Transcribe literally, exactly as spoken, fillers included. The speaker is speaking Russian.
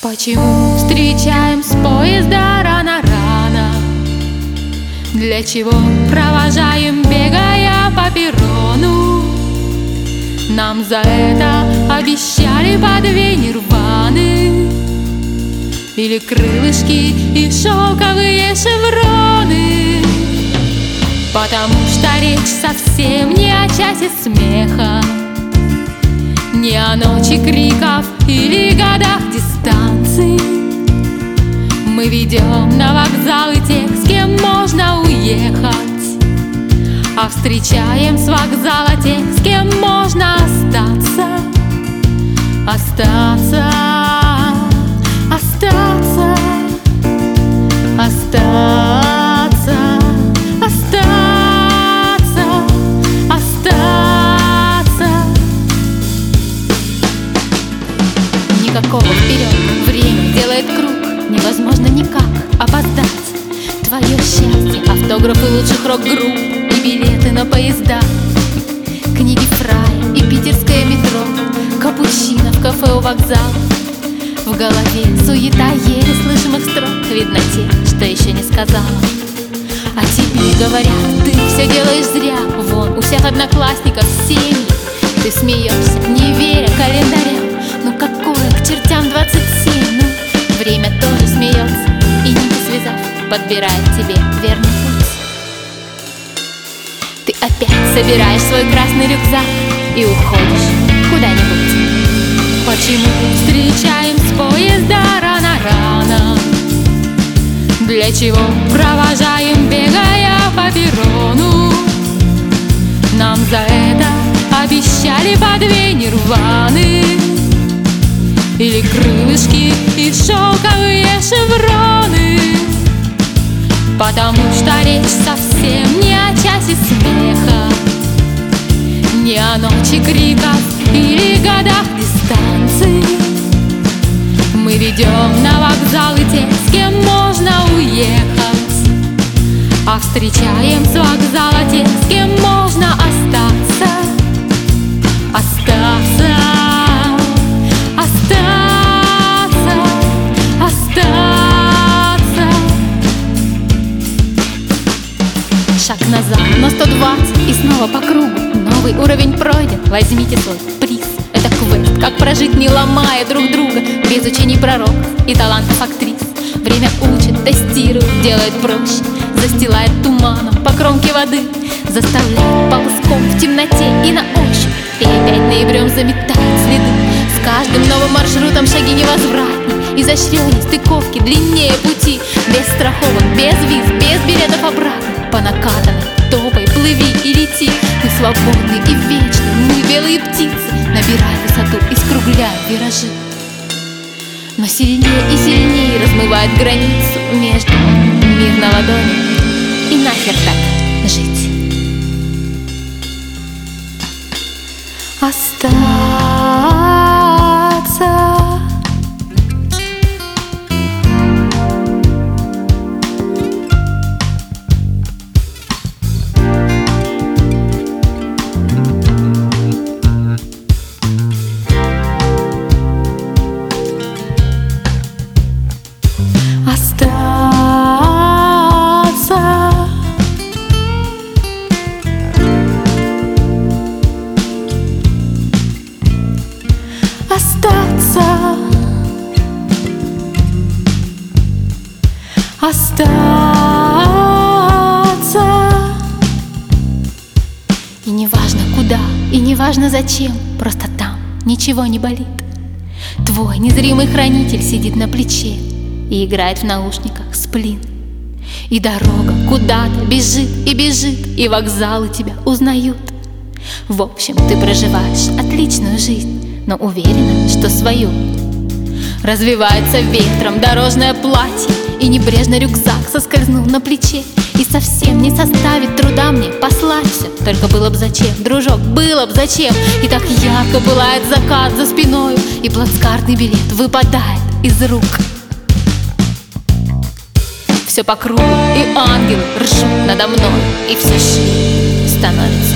Почему встречаем с поезда рано-рано? Для чего провожаем, бегая по перрону? Нам за это обещали по две нирваны или крылышки и шелковые шевроны. Потому что речь совсем не о часе смеха, не о ночи криков или годах дистанций. Мы ведем на вокзалы тех, с кем можно уехать, а встречаем с вокзала тех, с кем можно остаться. Остаться, остаться, остаться, остаться, остаться. Никакого вперед, время делает круг, невозможно никак опоздать. Твое счастье, автографы лучших рок-групп и билеты на поезда, книги Фрая и питерское метро, капучино в кафе у вокзала. В голове суета еле слышимых строк, видно те, что еще не сказала. А тебе говорят, ты все делаешь зря. Вон, у всех одноклассников семьи. Ты смеешься, не веря календарям. Ну какое к чертям двадцать семь? Ну, время тоже смеется и, нити связав, подбирает тебе верный путь. Ты опять собираешь свой красный рюкзак и уходишь куда-нибудь. Почему встречаем с поезда рано-рано? Для чего провожаем, бегая по перрону? Нам за это обещали по две нирваны или крылышки и шелковые шевроны. Потому что речь совсем не о часе смеха, не о ночи криков или годах дистанции. Мы ведем на вокзалы тех, с кем можно уехать, а встречаем с вокзала тех, с кем можно остаться. Остаться, остаться, остаться. Шаг назад на сто двадцать и снова по кругу. Новый уровень пройден, возьмите свой приз. Это квест, как прожить, не ломая друг друга, без учений пророков и талантов актрис. Время учит, тестирует, делает проще, застилает туманом по кромке воды, заставляет ползком в темноте и на ощупь, и опять ноябрем заметает следы. С каждым новым маршрутом шаги невозвратней, изощренней стыковки, длиннее пути. Без страховок, без виз, без билетов обратно, по накатанной топай, плыви и лети. Мы свободны и вечны, мы белые птицы, набирая высоту и скругляя виражи. Но сильнее и сильнее размывает границу между мир на ладони и нахер так жить. Остаться. Остаться, остаться. И не важно куда, и не важно зачем, просто там ничего не болит. Твой незримый хранитель сидит на плече и играет в наушниках сплин. И дорога куда-то бежит и бежит, и вокзалы тебя узнают. В общем, ты проживаешь отличную жизнь, но уверена, что свою. Развивается ветром дорожное платье, и небрежно рюкзак соскользнул на плече. И совсем не составит труда мне послать все, только было б зачем, дружок, было б зачем. И так ярко пылает закат за спиною, и плацкартный билет выпадает из рук. Все по кругу, и ангелы ржут надо мной, и все шире становится